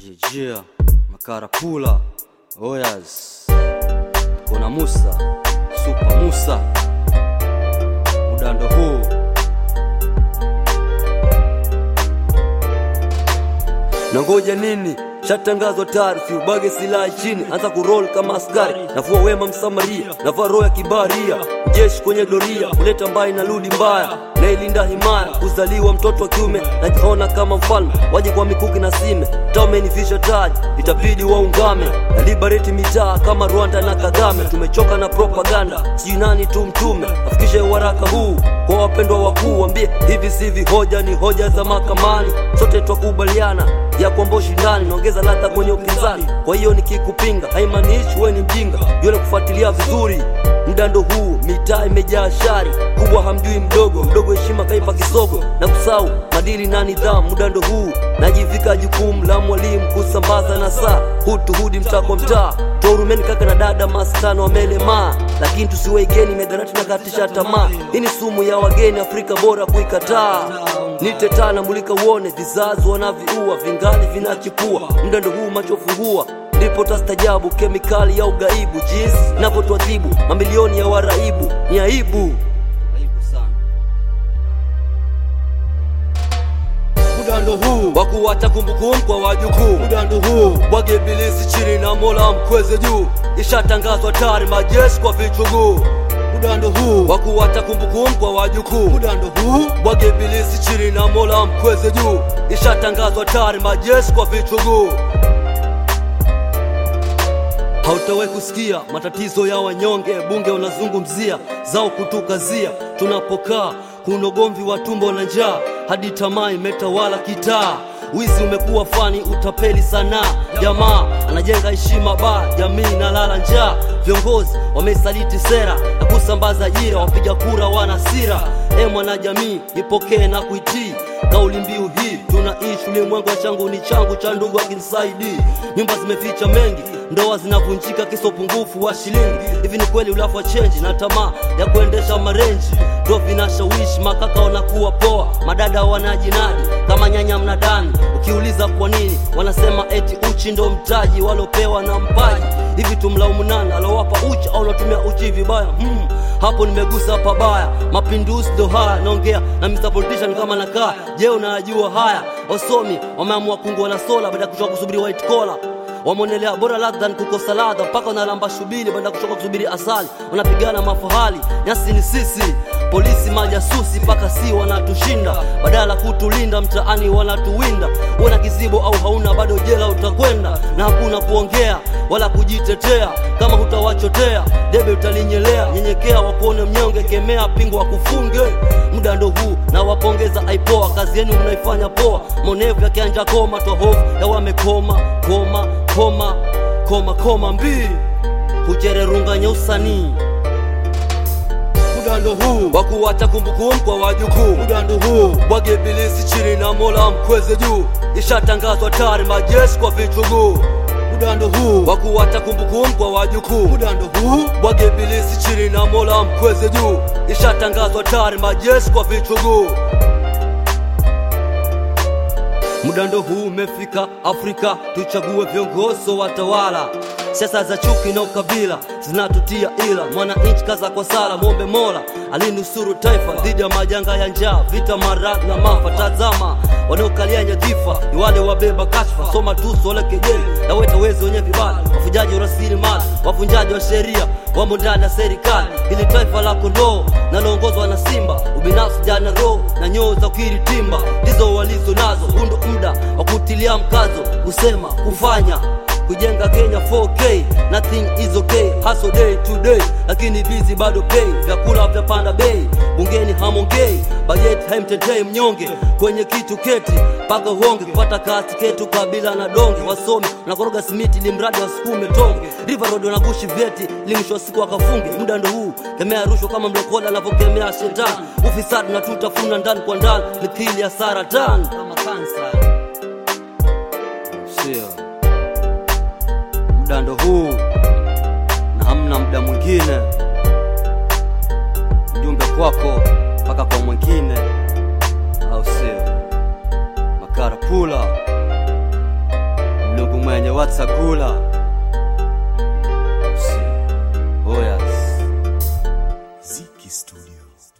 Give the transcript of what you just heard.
Jia Makarapula Oyas Kuna Musa Super Musa muda ndo huu. Nangoja nini? Shatangazwa taarifa, ubage silaha chini, anza kuroll kama askari. Navua wema msamaria, navaa roho ya kibaria. Jeshi kwenye doria, kuleta mbaya na rudi mbaya. Nailinda himaya, kuzaliwa mtoto wa kiume, najiona kama mfalme. Waje kwa mikuki na sime, taumenifisha taji, itabidi waungame. Na liberate mitaa kama Rwanda na Kagame. Tumechoka na propaganda, sijui nani tu mtume. Afikishe waraka huu kwa wapendwa wakuu, waambie hivi sivi hoja ni hoja za mahakamani. Sote twakubaliana ya kwamba ushindani naongeza ladha kwenye upinzani. Kwa hiyo nikikupinga haimaanishi wewe ni mjinga, yule kufuatilia vizuri. Muda ndo huu, mitaa imejaa shari, kubwa hamjui mdogo, mdogo heshima kaipa kisogo, na kusahau madili na nidhamu. Muda ndo huu, najivika jukumu la mwalimu kusambaza na saa hutuhudi mtaa kwa mtaa. Tuhurumeni kaka na dada maskano wamelemaa, lakini tusiwaigeni medharati na katisha tamaa. Hii ni sumu ya wageni, Afrika bora kuikataa. Nitetana mulika uone, vizazi wanaviua, vingali vinachipua. Muda ndo huu, macho fungua, ndipo tastajabu kemikali ya ugaibu. Jinsi napotuadhibu mamilioni ya waraibu, ni aibu sana. Muda ndo huu, wakuwacha kumbukumbu kwa wajukuu. Muda ndo huu, wage ibilisi chini na Mola mkweze juu. Ishatangazwa tayari majeshi kwa vichuguu. Muda ndo huu, wakuwacha kumbukumbu kwa wajukuu. Muda ndo huu, wage ibilisi chini na Mola mkweze juu. Ishatangazwa tayari majeshi kwa vichuguu. Hautawahi kusikia matatizo ya wanyonge, bunge unazungumzia zao kutukazia. Tunapokaa kuna ugomvi wa tumbo na njaa, hadi tamaa imetawala kitaa. Wizi umekuwa fani, utapeli sana. Jamaa anajenga heshima ba, jamii inalala njaa. Viongozi wamesaliti sera na kusambaza ajira, wapiga kura wana hasira. Mwana jamii ipokee na kuitii kauli mbiu hii. Tunaishi ulimwengu wa changu ni changu, cha ndugu akinisaidi. Nyumba zimeficha mengi, ndoa zinavunjika kisa upungufu wa shilingi. Hivi ni kweli ulafu wa change na tamaa ya kuendesha marenji ndo vinashawishi makaka wanakuwa poa, madada wanajinadi kama nyanya mnadani. Ukiuliza kwa nini, wanasema eti uchi ndo mtaji walopewa na mpaji. Hivi tumlaumu nani alowapa uchi, au natumia uchi vibaya? Hapo nimegusa pabaya. Mapinduzi ndo haya, naongea na Mr. Politician kama nakaa. Je, unajua haya? Wasomi wameamua kungwa na sola baada ya kuchoka kusubiri white collar. Wamonelea bora ladha kukosa ladha, mpaka wanalamba shubiri baada ya kuchoka kusubiri asali. Wanapigana mafahali, nyasi ni sisi. Polisi majasusi paka si wanatushinda, badala kutulinda mtaani wanatuwinda. Una kizibo au hauna, bado jela utakwenda, na hakuna kuongea wala kujitetea. Kama hutawachotea debe utalinyemelea. Nyenyekea wakuone mnyonge, kemea pingo wakufunge. Muda ndo huu, na wapongeza aipoa, kazi yenu mnaifanya poa. Monevu ya kianja koma, toa hofu ya wamekoma. Koma mbii kuchererunganya usanii. Muda ndo huu, wakuwacha kumbukumbu kwa wajukuu. Muda ndo huu, wage ibilisi chini na Mola mkweze juu. Ishatangazwa tayari majeshi kwa vichuguu. Muda ndo huu, wakuwacha kumbukumbu kwa wajukuu. Muda ndo huu, wage ibilisi chini na Mola mkweze juu. Ishatangazwa tayari majeshi kwa vichuguu. Muda ndo huu umefika, Afrika tuchague viongozi watawala. Siasa za chuki na ukabila zinatutia ila. Mwananchi kaza kwa sala, muombe Mola alinusuru taifa dhidi ya majanga ya njaa, vita, maradhi na maafa. Tazama wanaokalia nyadhifa ni wale wabeba kashfa. Soma tuso wale kejeli na weta wezi wenye vibali. Wafujaji wa rasilimali, wavunjaji wa sheria, wamo ndani ya serikali. Hili taifa la kondoo naloongozwa na simba. Ubinafsi jana roho na nyoo za ukiritimba, ndizo walizo nazo. Undo muda wa kutilia mkazo, kusema kufanya, kujenga Kenya 4K. Nothing is okay, hustle day to day, lakini busy bado pay. Vyakula vya panda bei, bungeni hamongei. Budget haimtetei mnyonge, kwenye kitu keti paka honge. Kupata kazi ketu kabila na donge. Wasomi wanakoroga simiti ili mradi wasukume tonge. River Road wanagushi vyeti ili mwisho wa siku wakafunge. Muda ndo huu, kemea rushwa kama mlokola anavyokemea shetani. Ufisadi na tutafuna ndani kwa ndani, mithili ya saratani kama kansa. Sio muda ndo huu, na hamna muda mwingine. Ujumbe kwako mpaka kwa mwingine, au sio? Makarapula mwenye watsagula Oyas Ziki Studio.